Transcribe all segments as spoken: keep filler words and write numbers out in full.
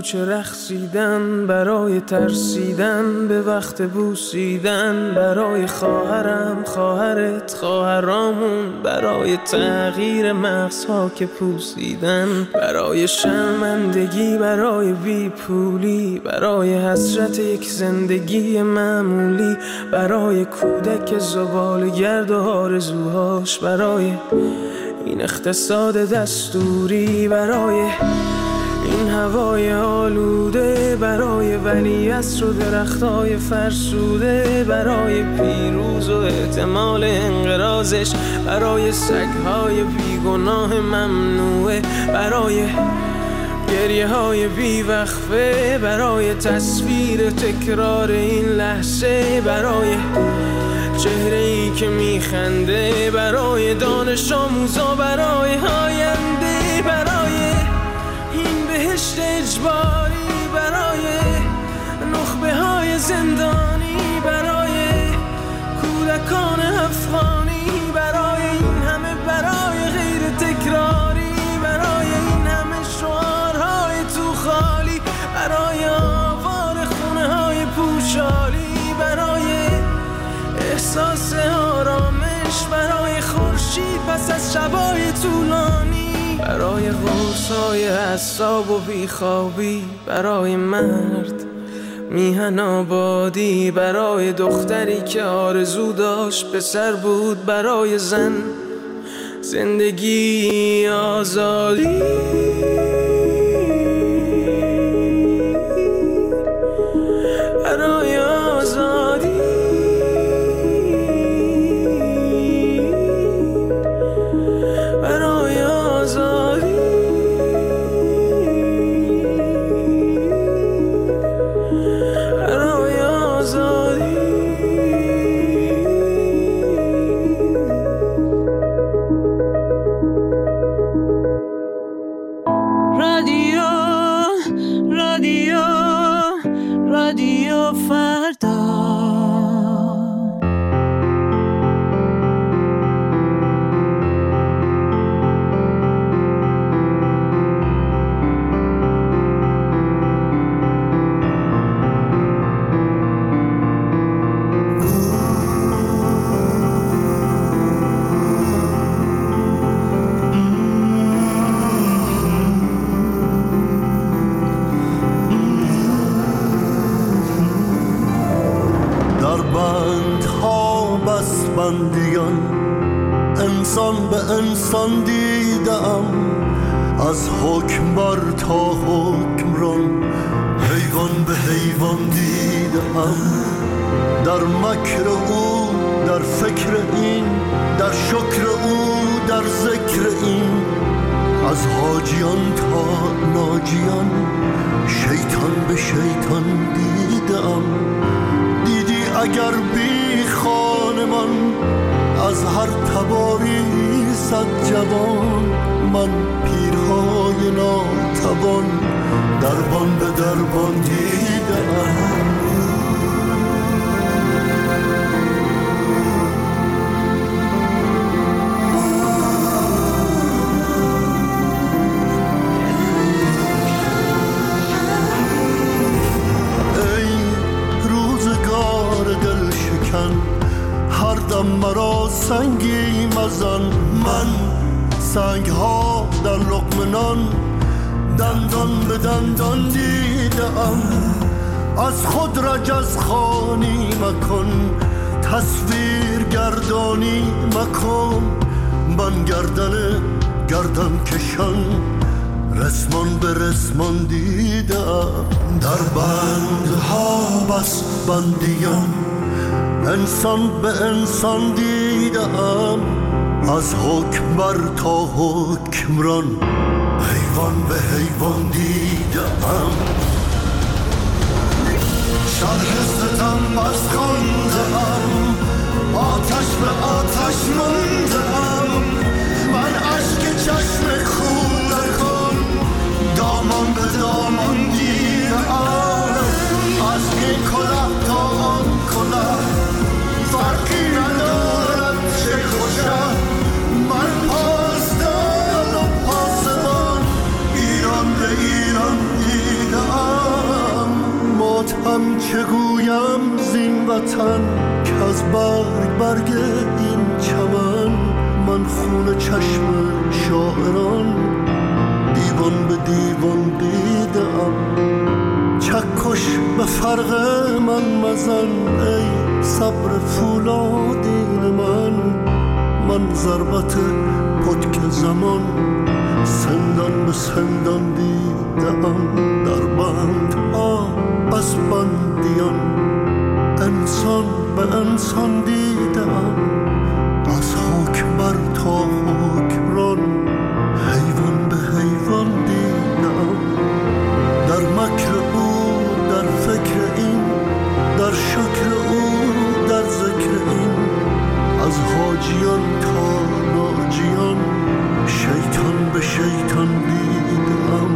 کوچه رقصیدن، برای ترسیدن به وقت بوسیدن، برای خواهرم خواهرت خواهرامون، برای تغییر مغزها که پوسیدن، برای شرمندگی برای بی پولی، برای حسرت یک زندگی معمولی، برای کودک زباله‌گرد و آرزوهاش، برای این اقتصاد دستوری، برای این هوای آلوده، برای ولیعصر و درختای فرسوده، برای پیروز و احتمال انقراضش، برای سگهای بیگناه ممنوعه، برای گریه های بی وقفه، برای تصویر تکرار این لحظه، برای چهره ای که میخنده، برای دانش آموزا، برای آینده، برای این بهشت اجباری، برای نخبه های زندانی، برای کودکان افغانی، برای این همه برای غیر تکراری، برای این همه شعارهای تو خالی، برای آوار خونه های پوشالی، برای احساس آرامش، برای خورشید پس از شبای طولانی، برای غوصای اعصاب و بیخوابی، برای مرد میهن آبادی، برای دختری که آرزو داشت پسر بود، برای زن زندگی آزادی، برای آزادی، برای آزادی، برای آزادی. رادیو رادیو رادیو فردا. بندیان انسان به انسان دیدم، از حکمبر تا حکمران حیوان به حیوان دیدم، در مکر او در فکر این، در شکر او در ذکر این، از حاجیان تا ناجیان شیطان به شیطان دیدم. دیدی اگر بی خانمان از هر تباری صد جوان، من پیرهای ناتوان دربان به دربان دیدم. هر دم مرا سنگی مزن، من سنگ ها در لقمه نان دندان به دندان دیدم. از خود رجز خوانی مکن، تصویر گردانی مکن، من گردن گردن کشان رسمان به رسمان دیدم. در بندها بس بندیان انسان به انسان دیدم، از حکمبر تا حکمران حیوان به حیوان دیدم. شرح ستم بس خواندم، آتش به آتش ماندم، من اشک چشم کودکان دامان به دامان دیدم. از این کلاه تا آن کلاه فرقی ندارد چه خوشم، من پاسدار و پاسبان ایران به ایران دیدم. برگ این چمن، من خون چشم شاعران دیوان به دیوان دیدم. چکش به فرق من مزن ای صبر فولادین من، من ضربت پتک زمان سندان به سندان دیدم. در بندها از بندیان انسان به انسان دیدم، از حکمر تا حکمران حیوان به حیوان دیدم. در مکر او در فکر این، در شکر او در ذکر این، از حاجیان تا ناجیان شیطان به شیطان دیدم.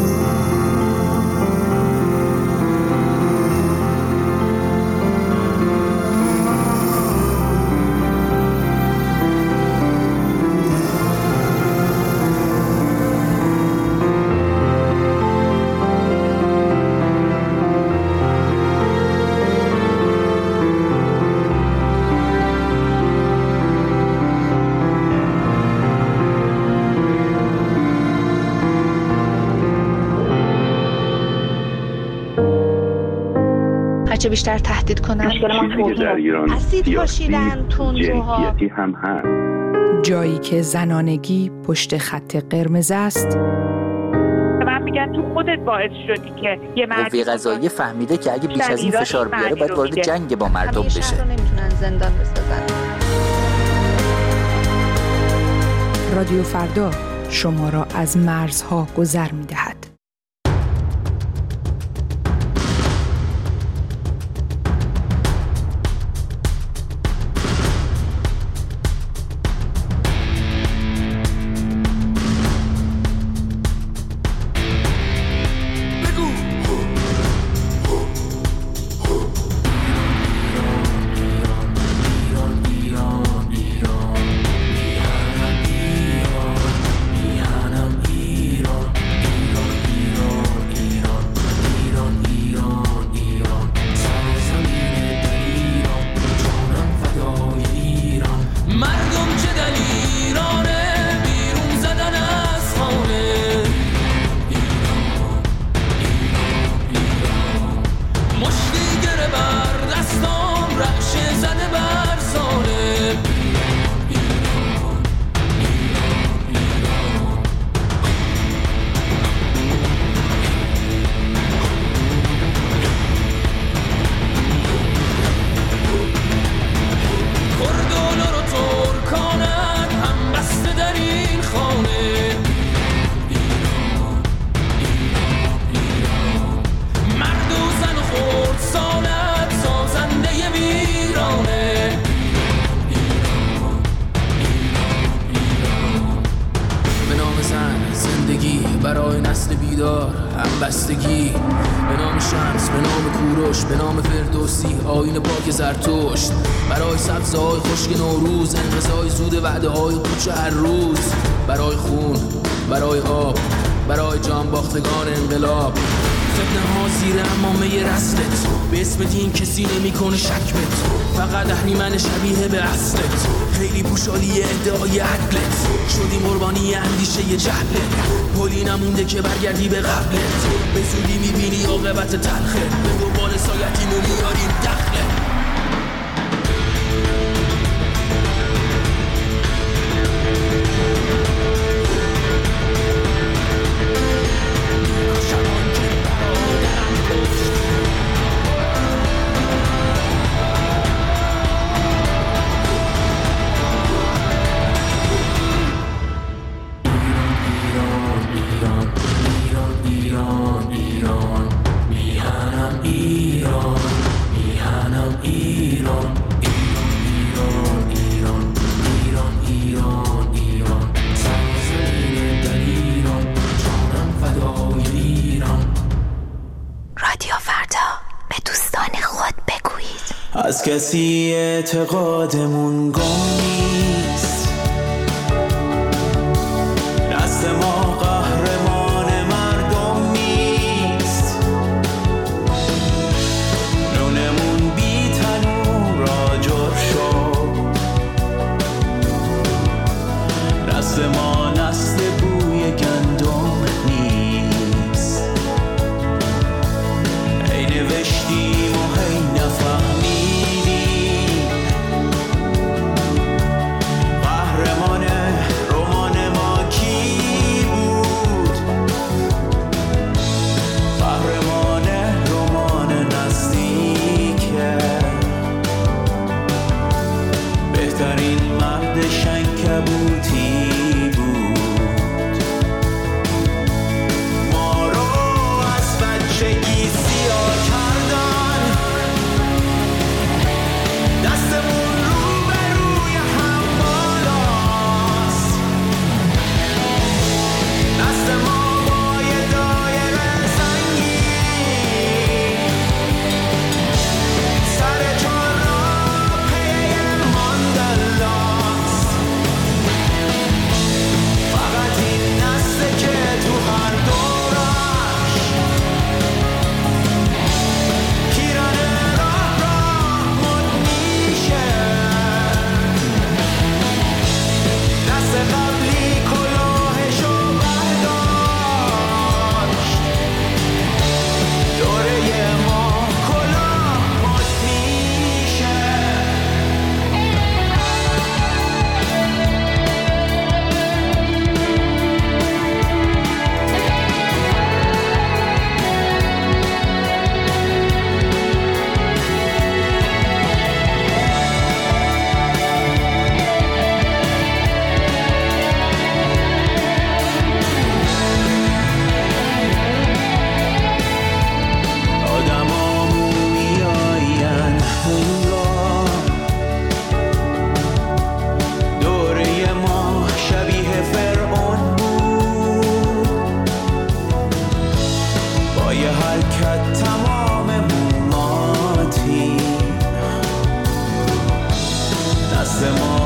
هرچه بیشتر تهدید کنن چیزی که در ایران اسید پاشیدن، تندروها، جنسیتی هم هست. جایی که زنانگی پشت خط قرمز است. من میگم تو خودت باعث شدی که یه مرد قوه قضاییه فهمیده که اگه بیش از این فشار بیاره باید وارد جنگ با مردم بشه. شهر رو نمیتونن زندان بسازن. رادیو فردا شما را از مرزها گذر می‌دهد. برای نسل بیدار همبستگی، به نام شمس، به نام کوروش، به نام فردوسی، آیین پاک زرتشت، برای سبزهای خشک نوروز، انقضای زود وعده های پوچ هر روز، برای خون، برای آب، برای جان باختگان انقلاب، فتنه ها زیر امامه رسلت، به اسم دین کسی نمی کنه شک بت، فقط اهریمن شبیه به اصلت، خیلی پوشالی ادعای عدلت، شدیم قربانی اندیشه جهلت، پلی نمونده که برگردی به قبلت، به زودی میبینی عاقبت تلخه، به دنبال سایتیمو میاریم دخله. از کسی اعتقادمون گم نیست، دست ما قهرمان مردم نیست، نونمون بی تنور آجر شد،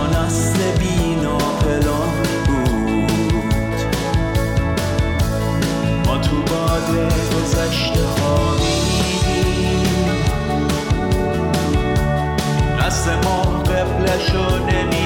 نسل بینا پلان بود. ما تو باد گذشته خوابیدیم، نسل ما قبلشو نمی